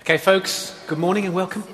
Okay, folks, good morning and welcome.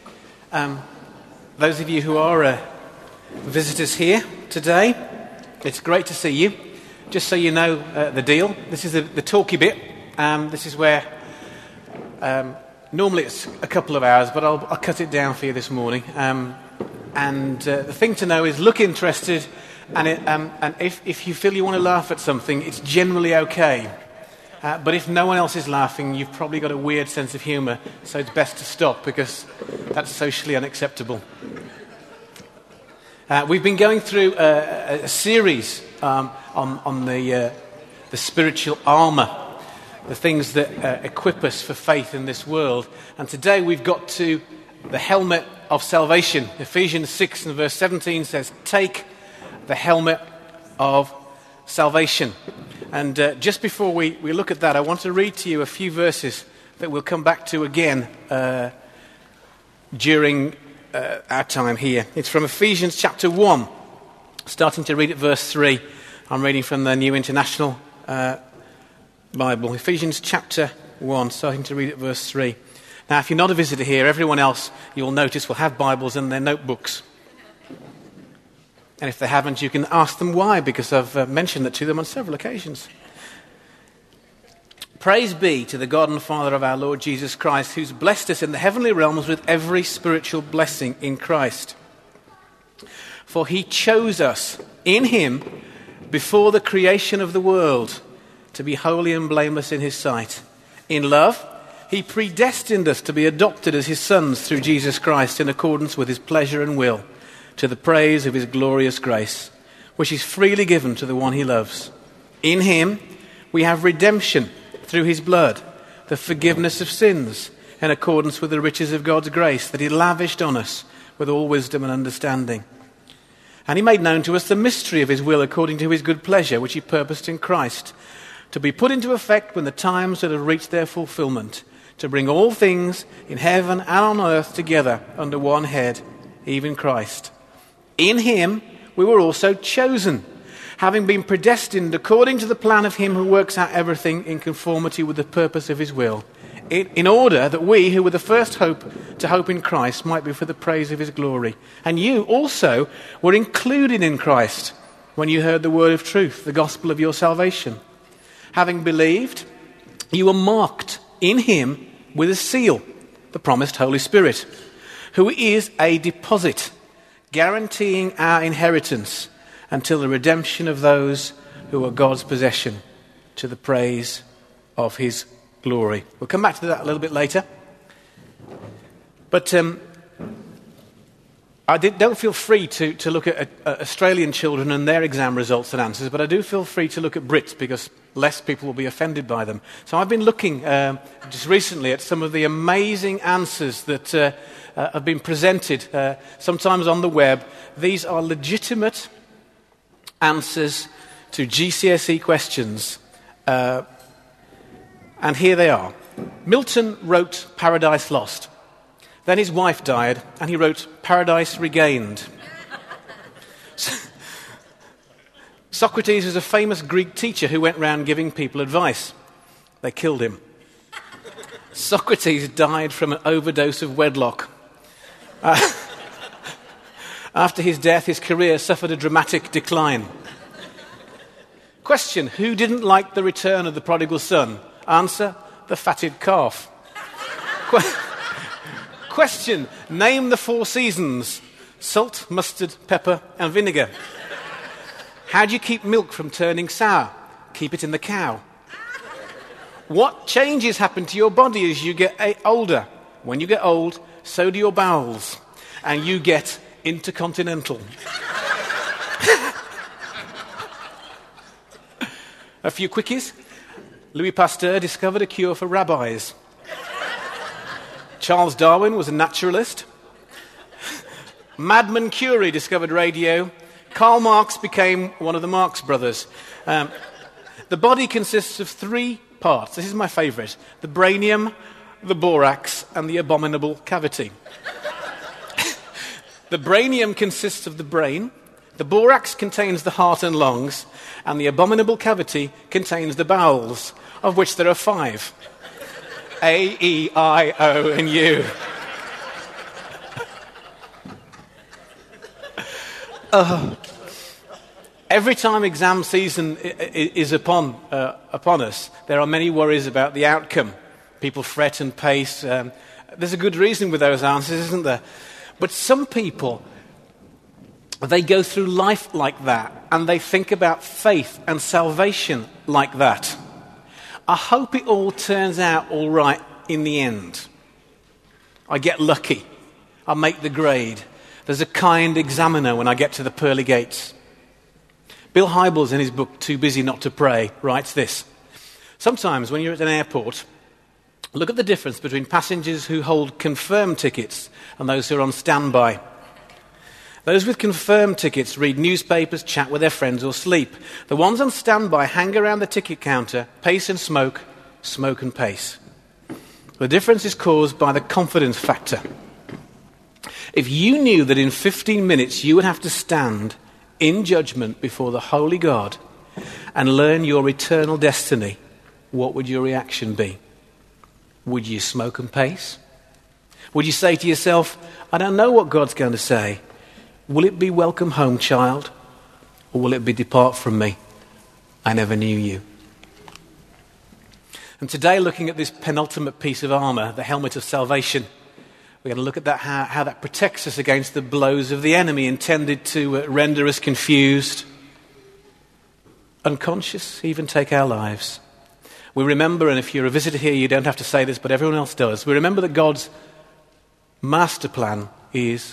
Those of you who are visitors here today, it's great to see you. Just so you know the deal, this is the talky bit. This is where normally it's a couple of hours, but I'll cut it down for you this morning. The thing to know is look interested, and if you feel you want to laugh at something, it's generally okay. But if no one else is laughing, you've probably got a weird sense of humour, so it's best to stop because that's socially unacceptable. We've been going through a series on the spiritual armour, the things that equip us for faith in this world. And today we've got to the helmet of salvation. Ephesians 6 and verse 17 says, "Take the helmet of salvation." And just before we look at that, I want to read to you a few verses that we'll come back to again during our time here. It's from Ephesians chapter 1, starting to read at verse 3. I'm reading from the New International Bible. Ephesians chapter 1, starting to read at verse 3. Now, if you're not a visitor here, everyone else, you'll notice, will have Bibles in their notebooks. And if they haven't, you can ask them why, because I've mentioned it to them on several occasions. "Praise be to the God and Father of our Lord Jesus Christ, who's blessed us in the heavenly realms with every spiritual blessing in Christ. For he chose us in him before the creation of the world to be holy and blameless in his sight. In love, he predestined us to be adopted as his sons through Jesus Christ in accordance with his pleasure and will, to the praise of his glorious grace, which is freely given to the one he loves. In him we have redemption through his blood, the forgiveness of sins, in accordance with the riches of God's grace that he lavished on us with all wisdom and understanding. And he made known to us the mystery of his will according to his good pleasure, which he purposed in Christ, to be put into effect when the times that have reached their fulfillment, to bring all things in heaven and on earth together under one head, even Christ. In him we were also chosen, having been predestined according to the plan of him who works out everything in conformity with the purpose of his will, in order that we, who were the first hope to hope in Christ, might be for the praise of his glory. And you also were included in Christ when you heard the word of truth, the gospel of your salvation. Having believed, you were marked in him with a seal, the promised Holy Spirit, who is a deposit, guaranteeing our inheritance until the redemption of those who are God's possession, to the praise of his glory." We'll come back to that a little bit later. But don't feel free to look at Australian children and their exam results and answers, but I do feel free to look at Brits because less people will be offended by them. So I've been looking just recently at some of the amazing answers that have been presented, sometimes on the web. These are legitimate answers to GCSE questions. And here they are. Milton wrote Paradise Lost. Then his wife died, and he wrote Paradise Regained. Socrates was a famous Greek teacher who went around giving people advice. They killed him. Socrates died from an overdose of wedlock. After his death, his career suffered a dramatic decline. Question: who didn't like the return of the prodigal son? Answer: the fatted calf. Question: name the 4 seasons: salt, mustard, pepper, and vinegar. How do you keep milk from turning sour? Keep it in the cow. What changes happen to your body as you get older? When you get old, so do your bowels, and you get intercontinental. A few quickies. Louis Pasteur discovered a cure for rabbis. Charles Darwin was a naturalist. Madman Curie discovered radio. Karl Marx became one of the Marx brothers. The body consists of 3 parts. This is my favourite: the brainium, the borax, and the abominable cavity. The brainium consists of the brain, the borax contains the heart and lungs, and the abominable cavity contains the bowels, of which there are 5. A, E, I, O, and U. Every time exam season is upon us, there are many worries about the outcome. People fret and pace. There's a good reason with those answers, isn't there? But some people, they go through life like that, and they think about faith and salvation like that. I hope it all turns out all right in the end. I get lucky. I make the grade. There's a kind examiner when I get to the pearly gates. Bill Hybels, in his book Too Busy Not to Pray, writes this. Sometimes when you're at an airport, look at the difference between passengers who hold confirmed tickets and those who are on standby. Those with confirmed tickets read newspapers, chat with their friends, or sleep. The ones on standby hang around the ticket counter, pace and smoke, smoke and pace. The difference is caused by the confidence factor. If you knew that in 15 minutes you would have to stand in judgment before the holy God and learn your eternal destiny, what would your reaction be? Would you smoke and pace? Would you say to yourself, I don't know what God's going to say. Will it be welcome home, child? Or will it be depart from me? I never knew you. And today, looking at this penultimate piece of armour, the helmet of salvation, we're going to look at that, how that protects us against the blows of the enemy intended to render us confused, unconscious, even take our lives. We remember, and if you're a visitor here, you don't have to say this, but everyone else does. We remember that God's master plan is...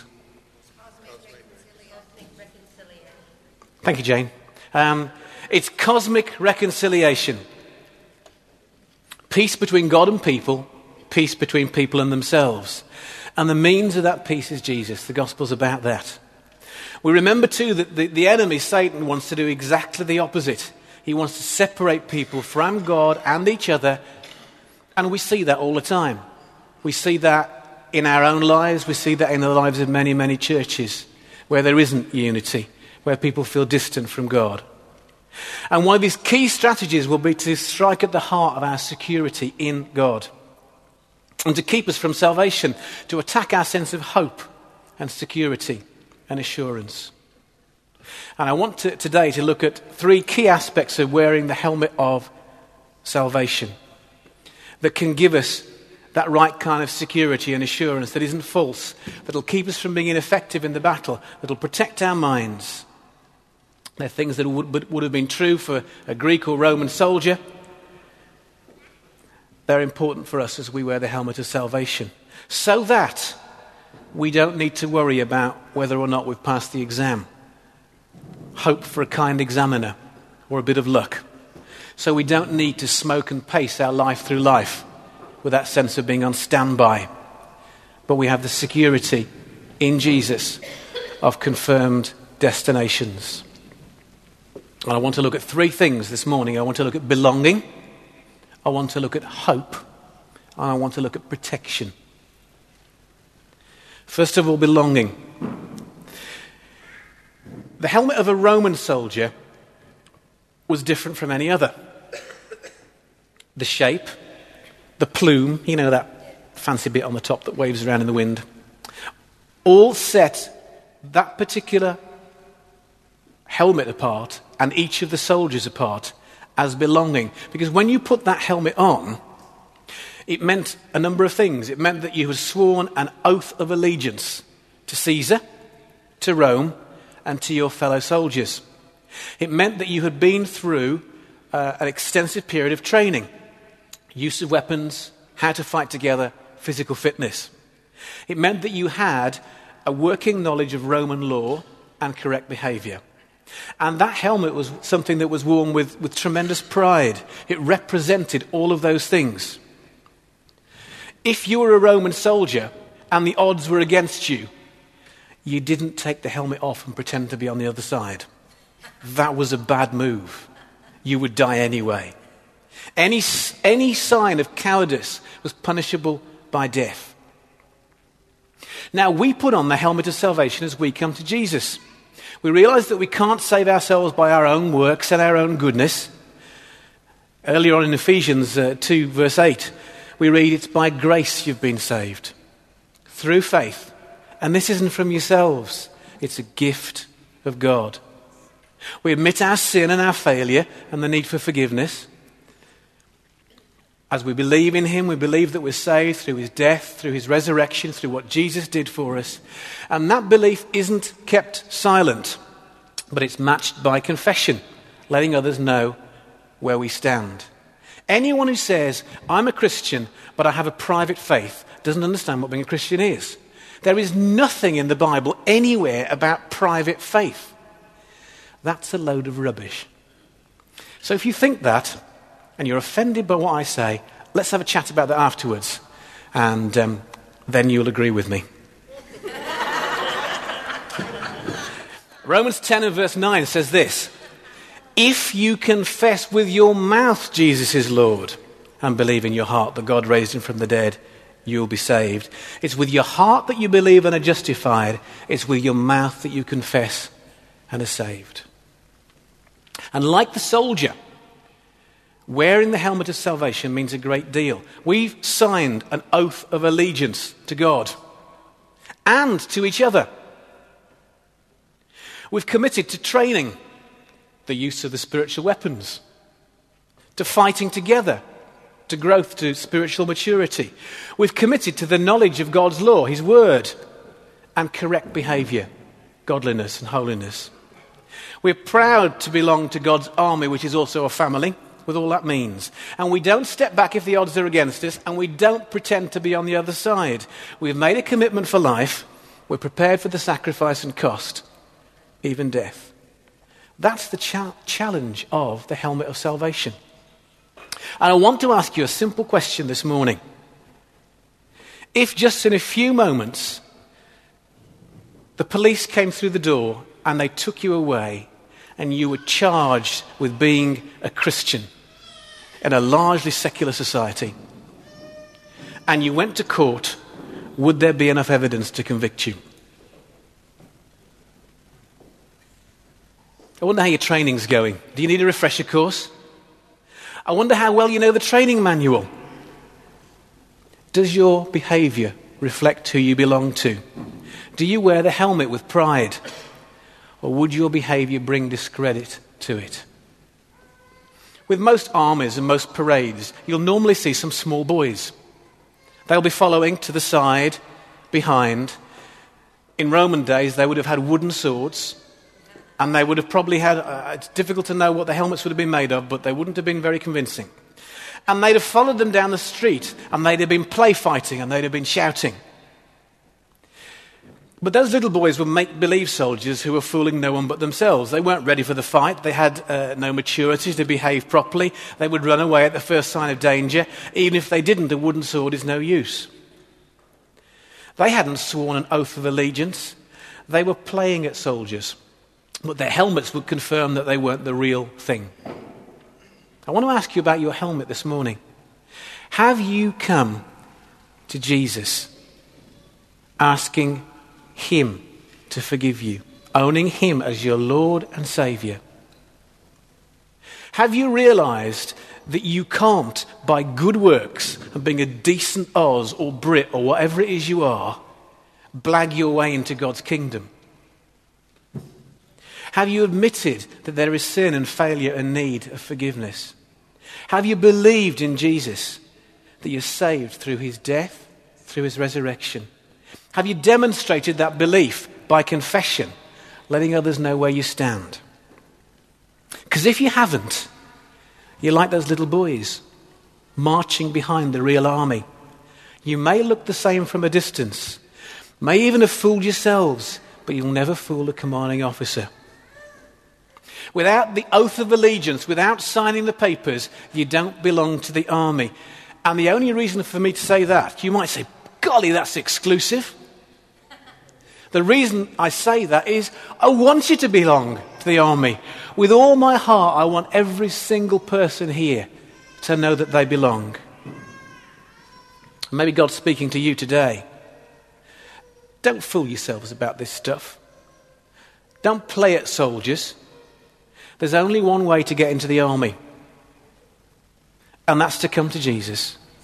Thank you, Jane. It's cosmic reconciliation. Peace between God and people, peace between people and themselves. And the means of that peace is Jesus. The gospel's about that. We remember too that the enemy, Satan, wants to do exactly the opposite. He wants to separate people from God and each other. And we see that all the time. We see that in our own lives. We see that in the lives of many, many churches where there isn't unity, where people feel distant from God. And one of these key strategies will be to strike at the heart of our security in God and to keep us from salvation, to attack our sense of hope and security and assurance. And I want today to look at three key aspects of wearing the helmet of salvation that can give us that right kind of security and assurance that isn't false, that will keep us from being ineffective in the battle, that will protect our minds. They're things that would have been true for a Greek or Roman soldier. They're important for us as we wear the helmet of salvation, so that we don't need to worry about whether or not we've passed the exam. Hope for a kind examiner or a bit of luck. So we don't need to smoke and pace our life through life with that sense of being on standby. But we have the security in Jesus of confirmed destinations. And I want to look at three things this morning. I want to look at belonging, I want to look at hope, and I want to look at protection. First of all, belonging. The helmet of a Roman soldier was different from any other. The shape, the plume, you know, that fancy bit on the top that waves around in the wind, all set that particular helmet apart and each of the soldiers apart as belonging. Because when you put that helmet on, it meant a number of things. It meant that you had sworn an oath of allegiance to Caesar, to Rome, and to your fellow soldiers. It meant that you had been through an extensive period of training, use of weapons, how to fight together, physical fitness. It meant that you had a working knowledge of Roman law and correct behavior. And that helmet was something that was worn with tremendous pride. It represented all of those things. If you were a Roman soldier and the odds were against you, you didn't take the helmet off and pretend to be on the other side. That was a bad move. You would die anyway. Any sign of cowardice was punishable by death. Now we put on the helmet of salvation as we come to Jesus. We realize that we can't save ourselves by our own works and our own goodness. Earlier on in Ephesians 2 verse 8, we read, it's by grace you've been saved, through faith. And this isn't from yourselves. It's a gift of God. We admit our sin and our failure and the need for forgiveness. As we believe in him, we believe that we're saved through his death, through his resurrection, through what Jesus did for us. And that belief isn't kept silent, but it's matched by confession, letting others know where we stand. Anyone who says, I'm a Christian, but I have a private faith, doesn't understand what being a Christian is. There is nothing in the Bible anywhere about private faith. That's a load of rubbish. So if you think that, and you're offended by what I say, let's have a chat about that afterwards, and then you'll agree with me. Romans 10 and verse 9 says this: if you confess with your mouth Jesus is Lord and believe in your heart that God raised him from the dead, you'll be saved. It's with your heart that you believe and are justified. It's with your mouth that you confess and are saved. And like the soldier, wearing the helmet of salvation means a great deal. We've signed an oath of allegiance to God and to each other. We've committed to training, the use of the spiritual weapons, to fighting together, to growth, to spiritual maturity. We've committed to the knowledge of God's law, his word, and correct behaviour, godliness and holiness. We're proud to belong to God's army, which is also a family, with all that means. And we don't step back if the odds are against us, and we don't pretend to be on the other side. We've made a commitment for life. We're prepared for the sacrifice and cost, even death. That's the challenge of the helmet of salvation. And I want to ask you a simple question this morning. If just in a few moments the police came through the door and they took you away and you were charged with being a Christian in a largely secular society, and you went to court, would there be enough evidence to convict you? I wonder how your training's going. Do you need a refresher course? I wonder how well you know the training manual. Does your behaviour reflect who you belong to? Do you wear the helmet with pride? Or would your behaviour bring discredit to it? With most armies and most parades, you'll normally see some small boys. They'll be following to the side, behind. In Roman days, they would have had wooden swords, and they would have probably had, it's difficult to know what the helmets would have been made of, but they wouldn't have been very convincing. And they'd have followed them down the street, and they'd have been play fighting, and they'd have been shouting. But those little boys were make-believe soldiers who were fooling no one but themselves. They weren't ready for the fight. They had no maturity to behave properly. They would run away at the first sign of danger. Even if they didn't, a wooden sword is no use. They hadn't sworn an oath of allegiance. They were playing at soldiers. But their helmets would confirm that they weren't the real thing. I want to ask you about your helmet this morning. Have you come to Jesus asking him to forgive you, owning him as your Lord and Saviour? Have you realised that you can't, by good works and being a decent Oz or Brit or whatever it is you are, blag your way into God's kingdom? Have you admitted that there is sin and failure and need of forgiveness? Have you believed in Jesus, that you're saved through his death, through his resurrection? Have you demonstrated that belief by confession, letting others know where you stand? Because if you haven't, you're like those little boys marching behind the real army. You may look the same from a distance, may even have fooled yourselves, but you'll never fool a commanding officer. Without the oath of allegiance, without signing the papers, you don't belong to the army. And the only reason for me to say that, you might say, golly, that's exclusive. The reason I say that is I want you to belong to the army. With all my heart, I want every single person here to know that they belong. Maybe God's speaking to you today. Don't fool yourselves about this stuff. Don't play at soldiers. There's only one way to get into the army, and that's to come to Jesus,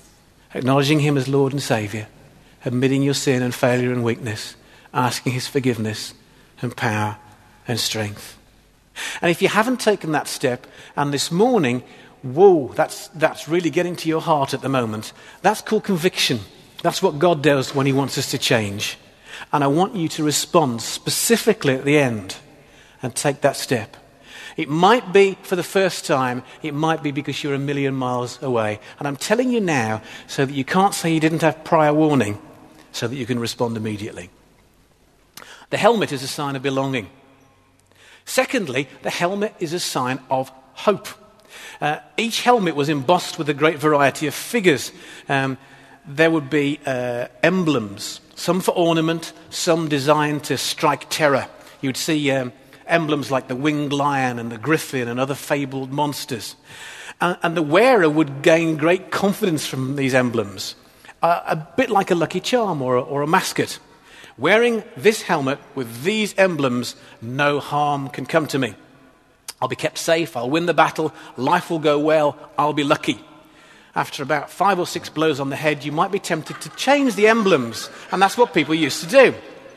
acknowledging him as Lord and Saviour, admitting your sin and failure and weakness, asking his forgiveness and power and strength. And if you haven't taken that step, and this morning, whoa, that's really getting to your heart at the moment, that's called conviction. That's what God does when he wants us to change. And I want you to respond specifically at the end and take that step. It might be for the first time, it might be because you're a million miles away. And I'm telling you now so that you can't say you didn't have prior warning, so that you can respond immediately. The helmet is a sign of belonging. Secondly, the helmet is a sign of hope. Each helmet was embossed with a great variety of figures. There would be emblems, some for ornament, some designed to strike terror. You'd see emblems like the winged lion and the griffin and other fabled monsters. And the wearer would gain great confidence from these emblems, a bit like a lucky charm or a mascot. Wearing this helmet with these emblems, no harm can come to me. I'll be kept safe, I'll win the battle, life will go well, I'll be lucky. After about 5 or 6 blows on the head, you might be tempted to change the emblems, and that's what people used to do.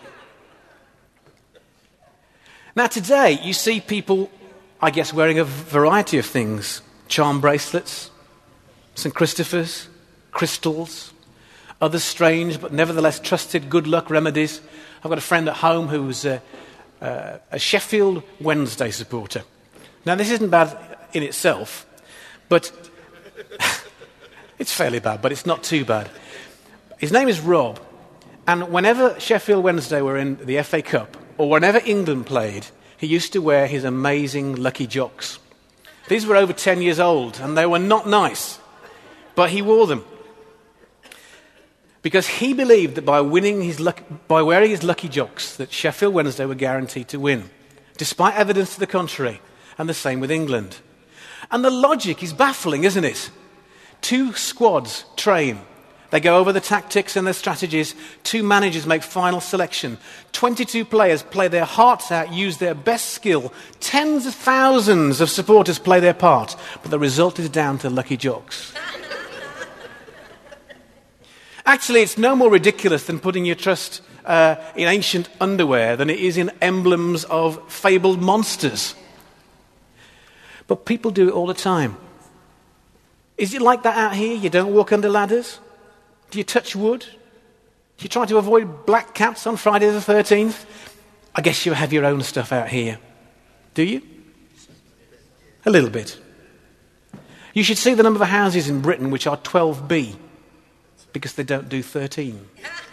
Now today, you see people, I guess, wearing a variety of things. Charm bracelets, St. Christopher's, crystals, other strange but nevertheless trusted good luck remedies. I've got a friend at home who's a Sheffield Wednesday supporter. Now this isn't bad in itself, but it's fairly bad, but it's not too bad. His name is Rob, and whenever Sheffield Wednesday were in the FA Cup, or whenever England played, he used to wear his amazing Lucky Jocks. These were over 10 years old, and they were not nice, but he wore them. Because he believed that by wearing his Lucky Jocks, that Sheffield Wednesday were guaranteed to win, despite evidence to the contrary, and the same with England. And the logic is baffling, isn't it? 2 squads train. They go over the tactics and the strategies. 2 managers make final selection. 22 players play their hearts out, use their best skill. Tens of thousands of supporters play their part, but the result is down to Lucky Jocks. Actually, it's no more ridiculous than putting your trust in ancient underwear than it is in emblems of fabled monsters. But people do it all the time. Is it like that out here? You don't walk under ladders? Do you touch wood? Do you try to avoid black cats on Friday the 13th? I guess you have your own stuff out here. Do you? A little bit. You should see the number of houses in Britain which are 12B, because they don't do 13.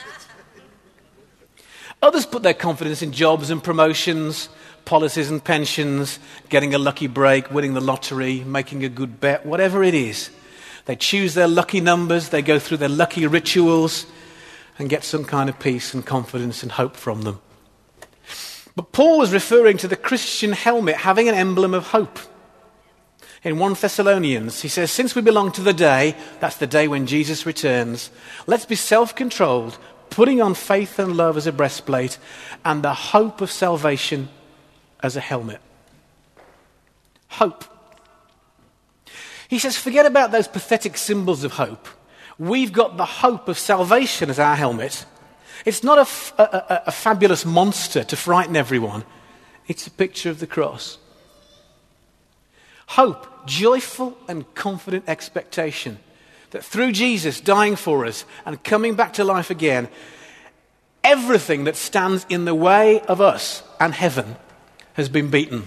Others put their confidence in jobs and promotions, policies and pensions, getting a lucky break, winning the lottery, making a good bet, whatever it is. They choose their lucky numbers, they go through their lucky rituals and get some kind of peace and confidence and hope from them. But Paul was referring to the Christian helmet having an emblem of hope. In 1 Thessalonians, he says, since we belong to the day, that's the day when Jesus returns, let's be self-controlled, putting on faith and love as a breastplate, and the hope of salvation as a helmet. Hope. He says, forget about those pathetic symbols of hope. We've got the hope of salvation as our helmet. It's not a fabulous monster to frighten everyone. It's a picture of the cross. Hope, joyful and confident expectation that through Jesus dying for us and coming back to life again, everything that stands in the way of us and heaven has been beaten.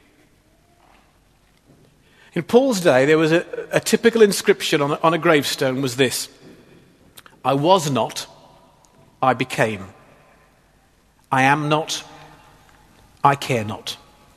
In Paul's day, there was a typical inscription on a gravestone was this: I was not, I became. I am not, I care not.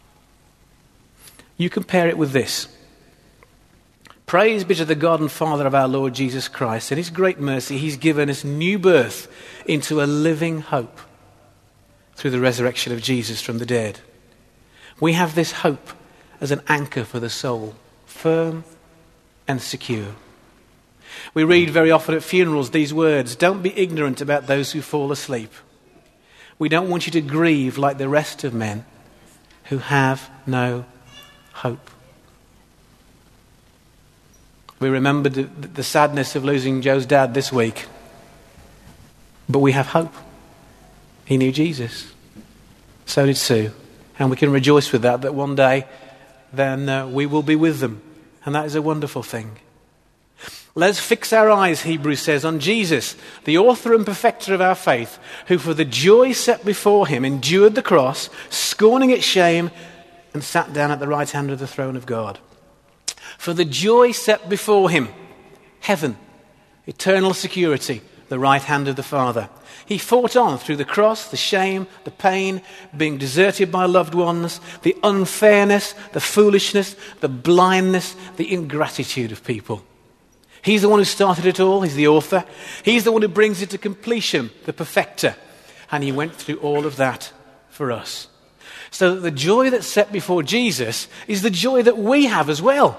You compare it with this. Praise be to the God and Father of our Lord Jesus Christ. In his great mercy, he's given us new birth into a living hope through the resurrection of Jesus from the dead. We have this hope as an anchor for the soul, firm and secure. We read very often at funerals these words: don't be ignorant about those who fall asleep. We don't want you to grieve like the rest of men who have no hope. We remembered the sadness of losing Joe's dad this week. But we have hope. He knew Jesus. So did Sue. And we can rejoice with that one day then we will be with them. And that is a wonderful thing. Let's fix our eyes, Hebrews says, on Jesus, the author and perfecter of our faith, who for the joy set before him endured the cross, scorning its shame, and sat down at the right hand of the throne of God. For the joy set before him, heaven, eternal security, the right hand of the Father. He fought on through the cross, the shame, the pain, being deserted by loved ones, the unfairness, the foolishness, the blindness, the ingratitude of people. He's the one who started it all. He's the author. He's the one who brings it to completion, the perfecter. And he went through all of that for us. So that the joy that's set before Jesus is the joy that we have as well.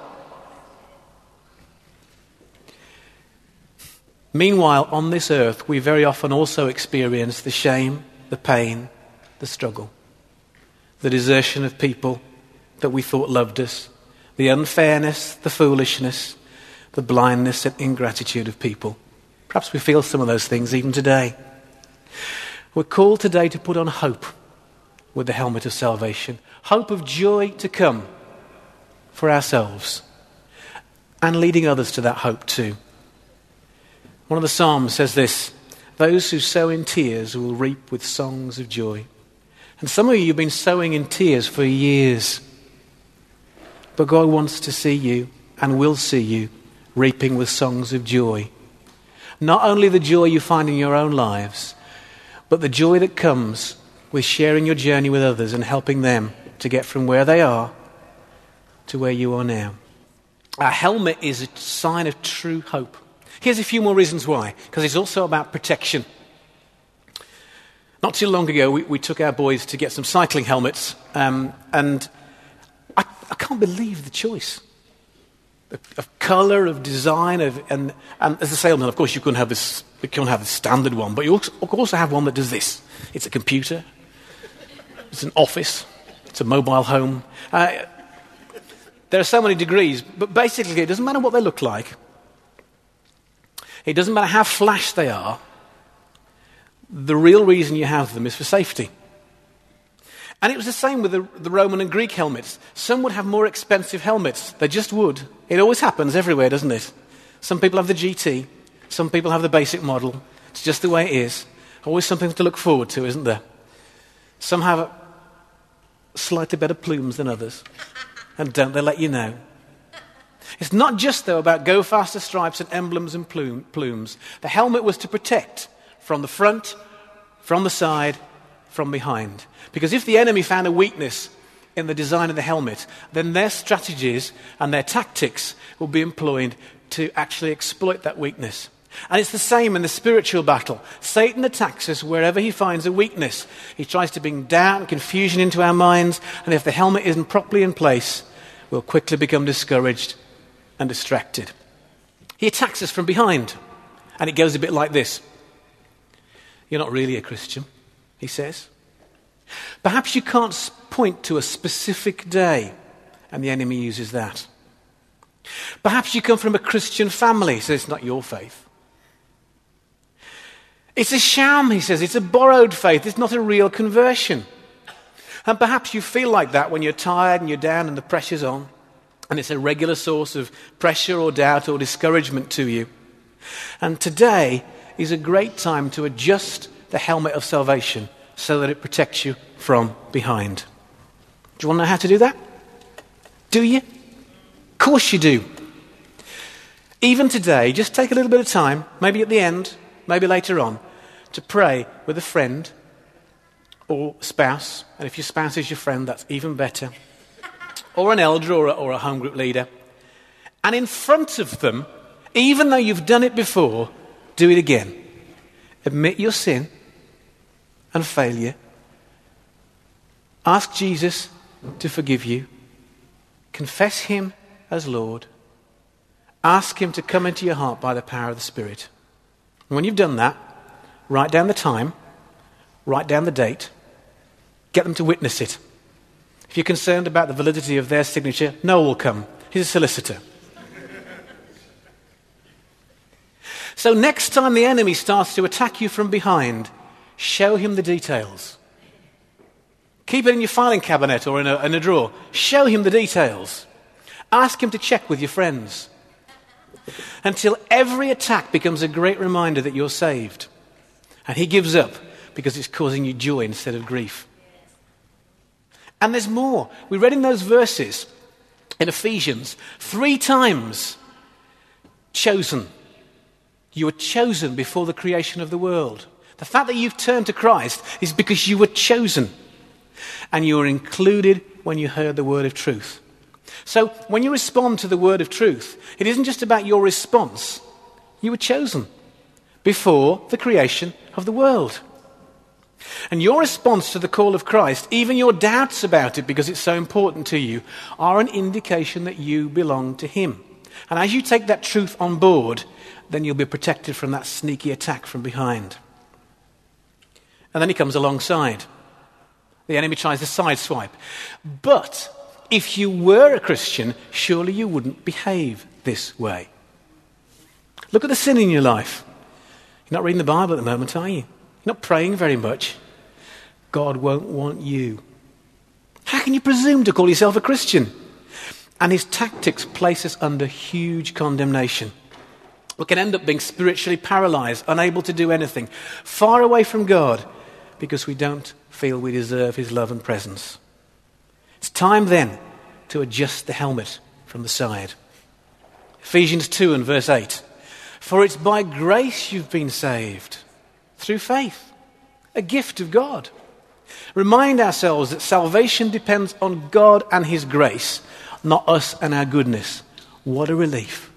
Meanwhile, on this earth, we very often also experience the shame, the pain, the struggle, the desertion of people that we thought loved us, the unfairness, the foolishness, the blindness and ingratitude of people. Perhaps we feel some of those things even today. We're called today to put on hope with the helmet of salvation, hope of joy to come for ourselves and leading others to that hope too. One of the Psalms says this: those who sow in tears will reap with songs of joy. And some of you have been sowing in tears for years. But God wants to see you and will see you reaping with songs of joy. Not only the joy you find in your own lives, but the joy that comes with sharing your journey with others and helping them to get from where they are to where you are now. Our helmet is a sign of true hope. Here's a few more reasons why. Because it's also about protection. Not too long ago, we took our boys to get some cycling helmets. And I can't believe the choice of colour, of design, and as a salesman, of course, you couldn't have the standard one, but you also have one that does this. It's a computer. It's an office. It's a mobile home. There are so many degrees, but basically it doesn't matter what they look like. It doesn't matter how flash they are. The real reason you have them is for safety. And it was the same with the Roman and Greek helmets. Some would have more expensive helmets. They just would. It always happens everywhere, doesn't it? Some people have the GT. Some people have the basic model. It's just the way it is. Always something to look forward to, isn't there? Some have slightly better plumes than others. And don't they let you know? It's not just, though, about go faster stripes and emblems and plumes. The helmet was to protect from the front, from the side, from behind. Because if the enemy found a weakness in the design of the helmet, then their strategies and their tactics will be employed to actually exploit that weakness. And it's the same in the spiritual battle. Satan attacks us wherever he finds a weakness. He tries to bring doubt and confusion into our minds, and if the helmet isn't properly in place, we'll quickly become discouraged and distracted. He attacks us from behind, and it goes a bit like this. You're not really a Christian, he says. Perhaps you can't point to a specific day, and the enemy uses that. Perhaps you come from a Christian family, so it's not your faith. It's a sham, he says. It's a borrowed faith. It's not a real conversion. And perhaps you feel like that when you're tired and you're down and the pressure's on, and it's a regular source of pressure or doubt or discouragement to you. And today is a great time to adjust the helmet of salvation so that it protects you from behind. Do you want to know how to do that? Do you? Of course you do. Even today, just take a little bit of time, maybe at the end, maybe later on, to pray with a friend or spouse. And if your spouse is your friend, that's even better. Or an elder or a home group leader. And in front of them, even though you've done it before, do it again. Admit your sin and failure. Ask Jesus to forgive you. Confess him as Lord. Ask him to come into your heart by the power of the Spirit. And when you've done that, write down the time, write down the date, get them to witness it. If you're concerned about the validity of their signature, Noel will come. He's a solicitor. So next time the enemy starts to attack you from behind, show him the details. Keep it in your filing cabinet or in a drawer. Show him the details. Ask him to check with your friends. Until every attack becomes a great reminder that you're saved. And he gives up because it's causing you joy instead of grief. And there's more. We read in those verses in Ephesians 3 times, chosen. You were chosen before the creation of the world. The fact that you've turned to Christ is because you were chosen. And you were included when you heard the word of truth. So when you respond to the word of truth, it isn't just about your response. You were chosen before the creation of the world. And your response to the call of Christ, even your doubts about it because it's so important to you, are an indication that you belong to him. And as you take that truth on board, then you'll be protected from that sneaky attack from behind. And then he comes alongside. The enemy tries to sideswipe. But if you were a Christian, surely you wouldn't behave this way. Look at the sin in your life. You're not reading the Bible at the moment, are you? You're not praying very much. God won't want you. How can you presume to call yourself a Christian? And his tactics place us under huge condemnation. We can end up being spiritually paralyzed, unable to do anything, far away from God, because we don't feel we deserve his love and presence. It's time then to adjust the helmet from the side. Ephesians 2 and verse 8. For it's by grace you've been saved, through faith, a gift of God. Remind ourselves that salvation depends on God and his grace, not us and our goodness. What a relief.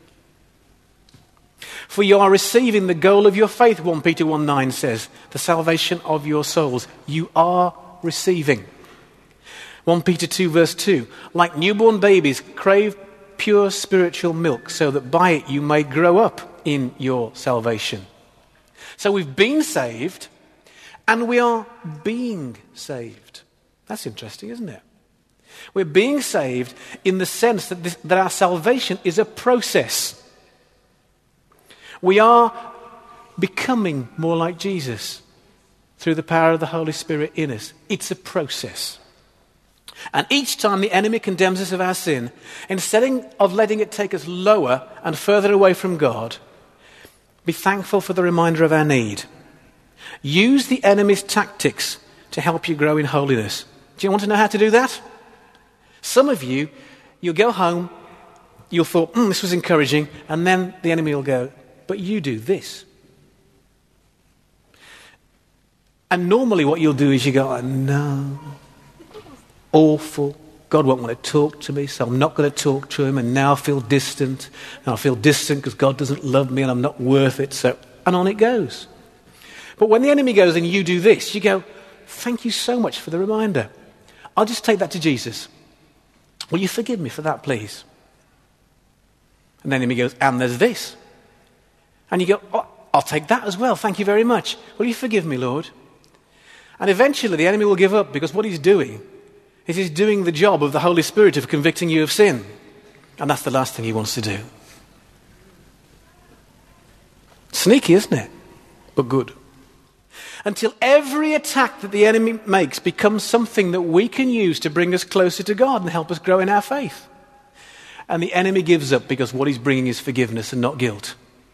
For you are receiving the goal of your faith, 1 Peter 1:9 says, the salvation of your souls. You are receiving. 1 Peter 2 verse 2, like newborn babies, crave pure spiritual milk so that by it you may grow up in your salvation. So we've been saved and we are being saved. That's interesting, isn't it? We're being saved in the sense that our salvation is a process. We are becoming more like Jesus through the power of the Holy Spirit in us. It's a process. And each time the enemy condemns us of our sin, instead of letting it take us lower and further away from God, be thankful for the reminder of our need. Use the enemy's tactics to help you grow in holiness. Do you want to know how to do that? Some of you, you'll go home, you'll thought, this was encouraging, and then the enemy will go, but you do this. And normally what you'll do is you go, no, awful. God won't want to talk to me, so I'm not going to talk to him, and now I feel distant. And I feel distant because God doesn't love me and I'm not worth it. And on it goes. But when the enemy goes and you do this, you go, thank you so much for the reminder. I'll just take that to Jesus. Will you forgive me for that, please? And the enemy goes, and there's this. And you go, I'll take that as well. Thank you very much. Will you forgive me, Lord? And eventually the enemy will give up because what he's doing is he's doing the job of the Holy Spirit of convicting you of sin. And that's the last thing he wants to do. Sneaky, isn't it? But good. Until every attack that the enemy makes becomes something that we can use to bring us closer to God and help us grow in our faith. And the enemy gives up because what he's bringing is forgiveness and not guilt.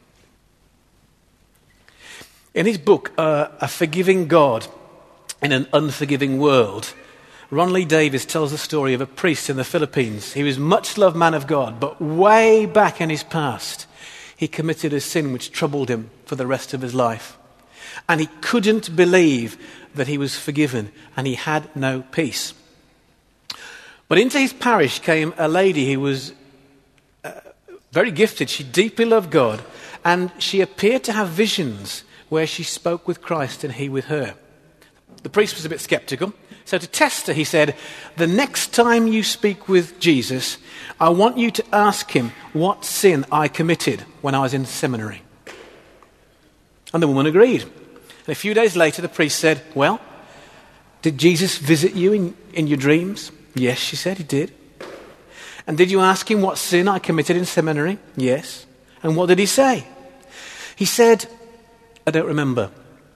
In his book, A Forgiving God in an Unforgiving World, Ron Lee Davis tells the story of a priest in the Philippines. He was a much-loved man of God, but way back in his past, he committed a sin which troubled him for the rest of his life. And he couldn't believe that he was forgiven, and he had no peace. But into his parish came a lady who was very gifted. She deeply loved God, and she appeared to have visions where she spoke with Christ and he with her. The priest was a bit skeptical, so to test her, he said, the next time you speak with Jesus, I want you to ask him what sin I committed when I was in seminary. And the woman agreed. And a few days later, the priest said, well, did Jesus visit you in your dreams? Yes, she said, he did. And did you ask him what sin I committed in seminary? Yes. And what did he say? He said, I don't remember.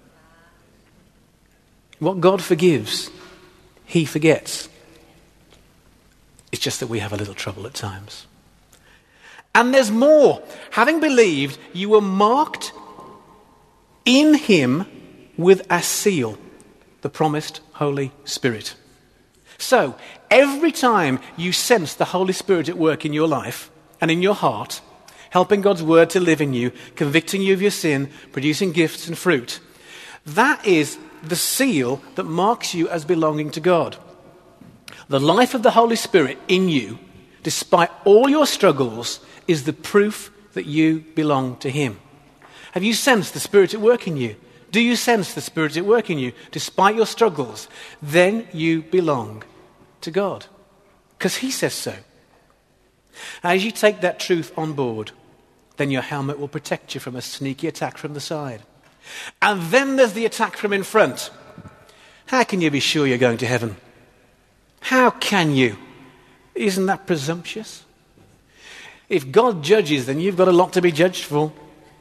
What God forgives, he forgets. It's just that we have a little trouble at times. And there's more. Having believed, you were marked in him with a seal, the promised Holy Spirit. So, every time you sense the Holy Spirit at work in your life and in your heart, helping God's word to live in you, convicting you of your sin, producing gifts and fruit, that is the seal that marks you as belonging to God. The life of the Holy Spirit in you, despite all your struggles, is the proof that you belong to him. Have you sensed the Spirit at work in you? Do you sense the Spirit at work in you, despite your struggles? Then you belong to God, because he says so. As you take that truth on board, then your helmet will protect you from a sneaky attack from the side. And then there's the attack from in front. How can you be sure you're going to heaven? How can you? Isn't that presumptuous? If God judges, then you've got a lot to be judged for.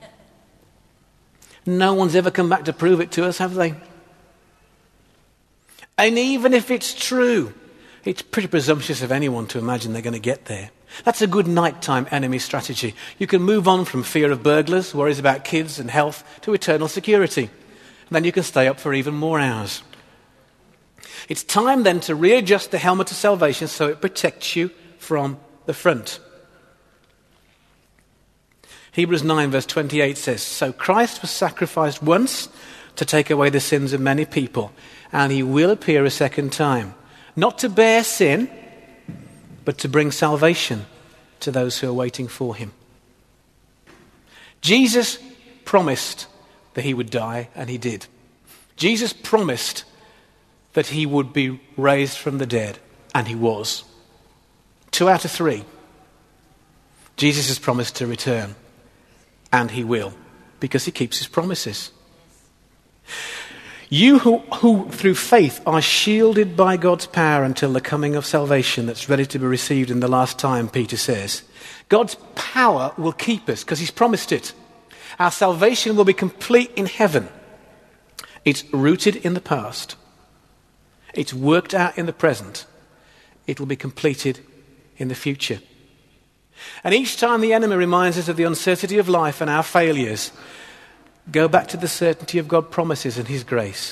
No one's ever come back to prove it to us, have they? And even if it's true, it's pretty presumptuous of anyone to imagine they're going to get there. That's a good nighttime enemy strategy. You can move on from fear of burglars, worries about kids and health, to eternal security. And then you can stay up for even more hours. It's time then to readjust the helmet of salvation so it protects you from the front. Hebrews 9 verse 28 says, so Christ was sacrificed once to take away the sins of many people, and he will appear a second time, not to bear sin, but to bring salvation to those who are waiting for him. Jesus promised that he would die, and he did. Jesus promised that he would be raised from the dead, and he was. 2 out of 3. Jesus has promised to return, and he will, because he keeps his promises. You who through faith are shielded by God's power until the coming of salvation that's ready to be received in the last time, Peter says. God's power will keep us because he's promised it. Our salvation will be complete in heaven. It's rooted in the past. It's worked out in the present. It will be completed in the future. And each time the enemy reminds us of the uncertainty of life and our failures, go back to the certainty of God's promises and his grace.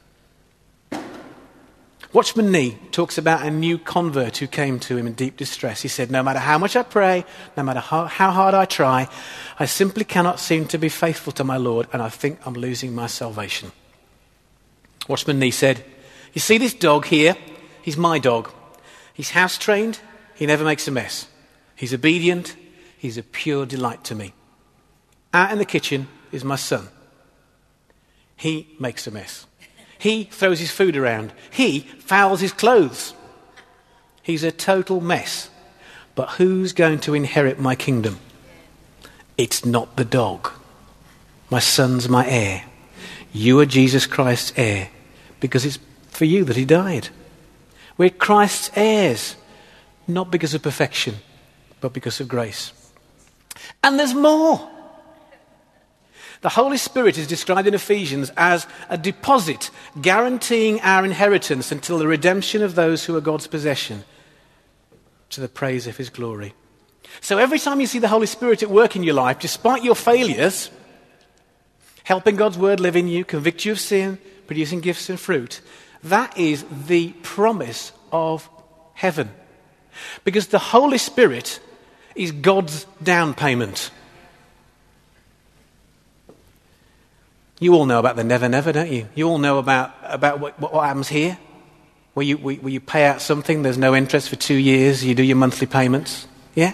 Watchman Nee talks about a new convert who came to him in deep distress. He said, no matter how much I pray, no matter how hard I try, I simply cannot seem to be faithful to my Lord, and I think I'm losing my salvation. Watchman Nee said, you see this dog here? He's my dog. He's house trained. He never makes a mess. He's obedient. He's a pure delight to me. Out in the kitchen is my son. He makes a mess. He throws his food around. He fouls his clothes. He's a total mess. But who's going to inherit my kingdom? It's not the dog. My son's my heir. You are Jesus Christ's heir because it's for you that he died. We're Christ's heirs, not because of perfection, but because of grace. And there's more. The Holy Spirit is described in Ephesians as a deposit guaranteeing our inheritance until the redemption of those who are God's possession, to the praise of his glory. So every time you see the Holy Spirit at work in your life, despite your failures, helping God's word live in you, convict you of sin, producing gifts and fruit, that is the promise of heaven. Because the Holy Spirit is God's down payment. You all know about the never, never, don't you? You all know about what happens here, where you pay out something, there's no interest for 2 years, you do your monthly payments. Yeah?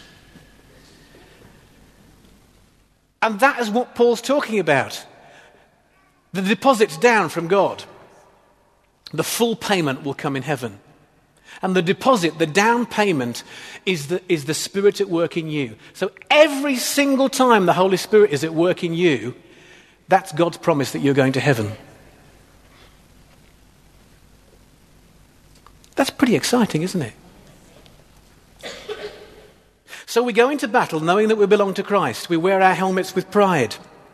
And that is what Paul's talking about. The deposit's down from God. The full payment will come in heaven. And the deposit, the down payment, is the Spirit at work in you. So every single time the Holy Spirit is at work in you, that's God's promise that you're going to heaven. That's pretty exciting, isn't it? So we go into battle knowing that we belong to Christ. We wear our helmets with pride.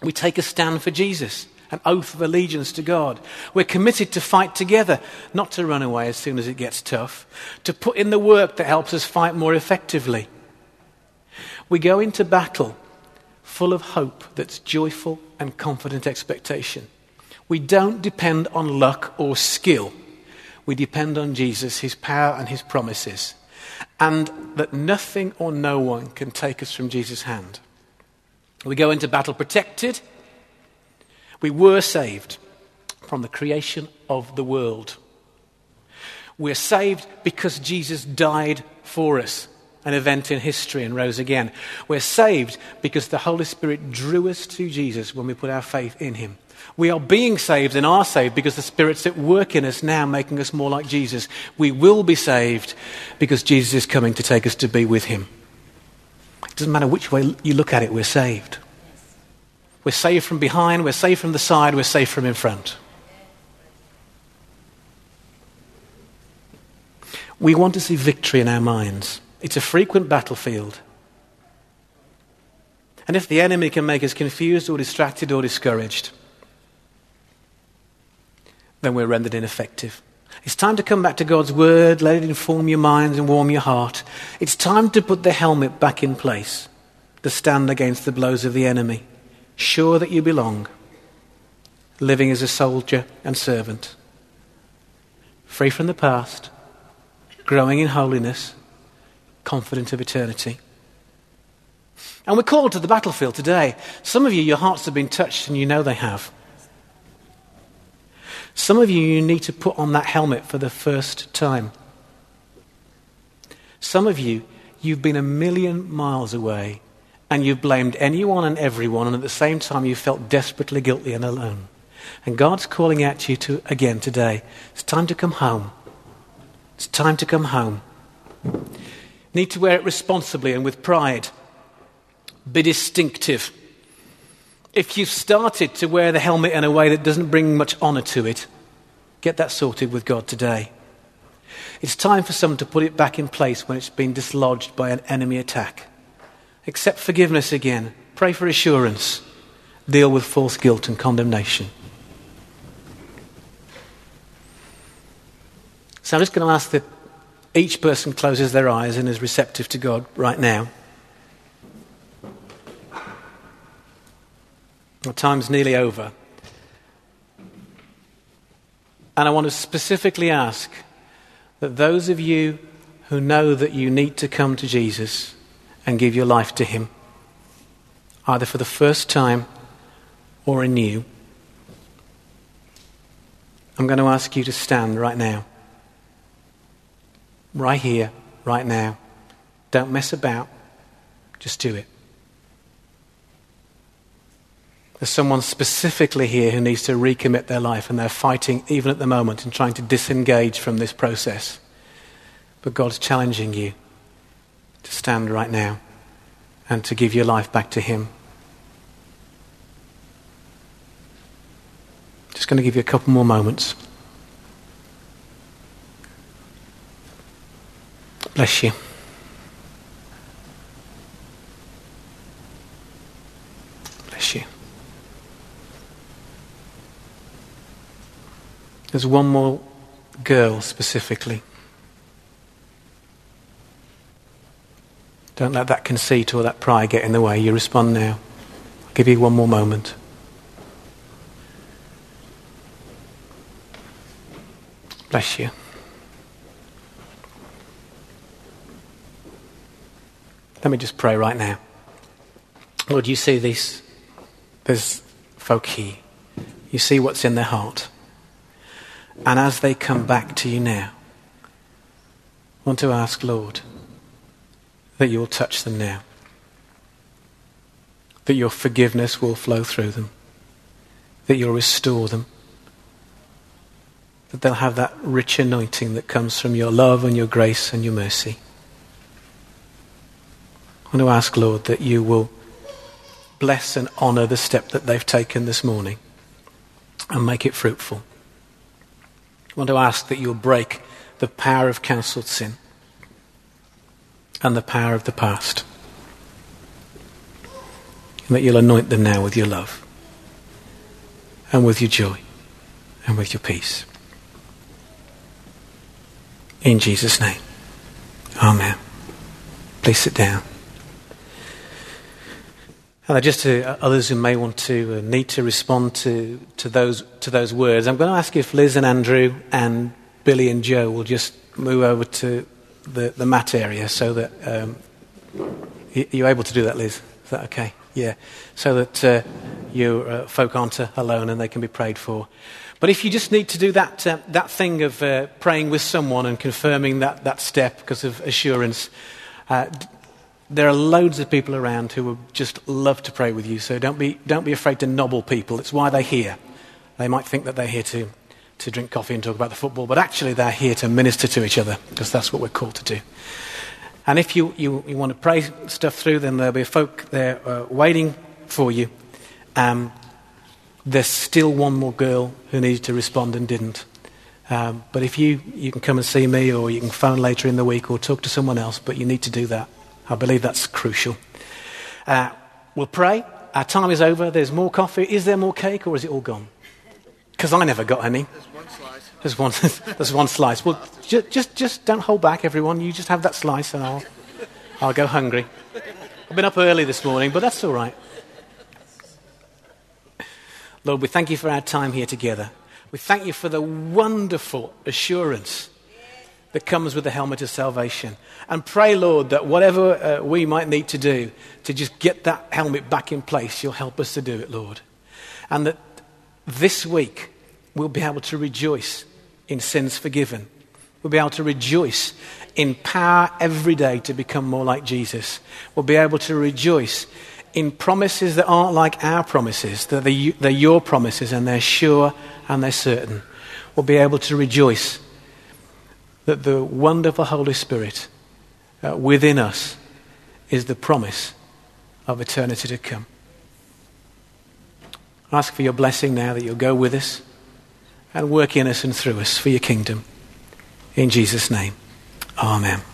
We take a stand for Jesus, an oath of allegiance to God. We're committed to fight together, not to run away as soon as it gets tough, to put in the work that helps us fight more effectively. We go into battle full of hope that's joyful and confident expectation. We don't depend on luck or skill. We depend on Jesus, his power and his promises, and that nothing or no one can take us from Jesus' hand. We go into battle protected. We were saved from the creation of the world. We're saved because Jesus died for us, an event in history, and rose again. We're saved because the Holy Spirit drew us to Jesus when we put our faith in him. We are being saved and are saved because the Spirit's at work in us now, making us more like Jesus. We will be saved because Jesus is coming to take us to be with him. It doesn't matter which way you look at it, we're saved. We're saved from behind, we're saved from the side, we're saved from in front. We want to see victory in our minds. It's a frequent battlefield. And if the enemy can make us confused or distracted or discouraged, then we're rendered ineffective. It's time to come back to God's word, let it inform your minds and warm your heart. It's time to put the helmet back in place, to stand against the blows of the enemy, sure that you belong, living as a soldier and servant, free from the past, growing in holiness, confident of eternity. And we're called to the battlefield today. Some of you, your hearts have been touched and you know they have. Some of you need to put on that helmet for the first time. Some of you, you've been 1,000,000 miles away and you've blamed anyone and everyone, and at the same time you felt desperately guilty and alone. And God's calling out to you again today. It's time to come home. It's time to come home. Need to wear it responsibly and with pride. Be distinctive. If you've started to wear the helmet in a way that doesn't bring much honor to it, get that sorted with God today. It's time for someone to put it back in place when it's been dislodged by an enemy attack. Accept forgiveness again. Pray for assurance. Deal with false guilt and condemnation. So I'm just going to ask that each person closes their eyes and is receptive to God right now. Our time's nearly over. And I want to specifically ask that those of you who know that you need to come to Jesus and give your life to him, either for the first time or anew, I'm going to ask you to stand right now. Right here, right now. Don't mess about. Just do it. There's someone specifically here who needs to recommit their life, and they're fighting even at the moment and trying to disengage from this process. But God's challenging you to stand right now and to give your life back to him. Just going to give you a couple more moments. Bless you. Bless you. There's one more girl specifically. Don't let that conceit or that pride get in the way. You respond now. I'll give you one more moment. Bless you. Let me just pray right now. Lord, you see this. There's folk here. You see what's in their heart. And as they come back to you now, I want to ask, Lord, that you will touch them now. That your forgiveness will flow through them. That you'll restore them. That they'll have that rich anointing that comes from your love and your grace and your mercy. I want to ask, Lord, that you will bless and honor the step that they've taken this morning and make it fruitful. I want to ask that you'll break the power of cancelled sin and the power of the past, and that you'll anoint them now with your love. and with your joy and with your peace. In Jesus' name. Amen. Please sit down. And just to others who may want to need to respond to those words, I'm going to ask if Liz and Andrew and Billy and Joe will just move over to the mat area so that you're able to do that, Liz. Is that okay? Yeah. So that your folk aren't alone and they can be prayed for. But if you just need to do that thing of praying with someone and confirming that step because of assurance, there are loads of people around who would just love to pray with you. So don't be afraid to nobble people. It's why they're here. They might think that they're here to drink coffee and talk about the football, but actually they're here to minister to each other because that's what we're called to do. And if you want to pray stuff through, then there'll be folk there waiting for you. There's still one more girl who needed to respond and didn't. But if you can come and see me, or you can phone later in the week or talk to someone else, but you need to do that. I believe that's crucial. We'll pray. Our time is over. There's more coffee. Is there more cake, or is it all gone? Because I never got any. There's one slice. There's one slice. Well, just don't hold back, everyone. You just have that slice, and I'll go hungry. I've been up early this morning, but that's all right. Lord, we thank you for our time here together. We thank you for the wonderful assurance that comes with the helmet of salvation. And pray, Lord, that whatever we might need to do to just get that helmet back in place, you'll help us to do it, Lord. And that this week we'll be able to rejoice in sins forgiven. We'll be able to rejoice in power every day to become more like Jesus. We'll be able to rejoice in promises that aren't like our promises, that they're your promises and they're sure and they're certain. We'll be able to rejoice that the wonderful Holy Spirit within us is the promise of eternity to come. I ask for your blessing now, that you'll go with us and work in us and through us for your kingdom. In Jesus' name, amen.